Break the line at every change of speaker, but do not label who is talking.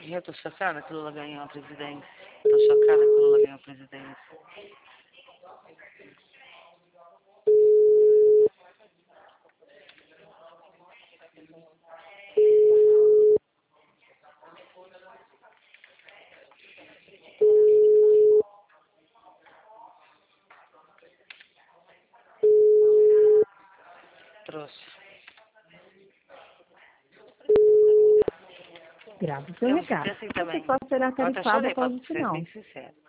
Eu tô chocada que Lula ganhou a presidência. Tô chocada que Lula ganhou a presidência. Trouxa.
Grave o seu recado.
Assim também.
Você pode ser
Eu até
tarifado
chorei,
após
pra
o
ser
sinal.
bem sincero.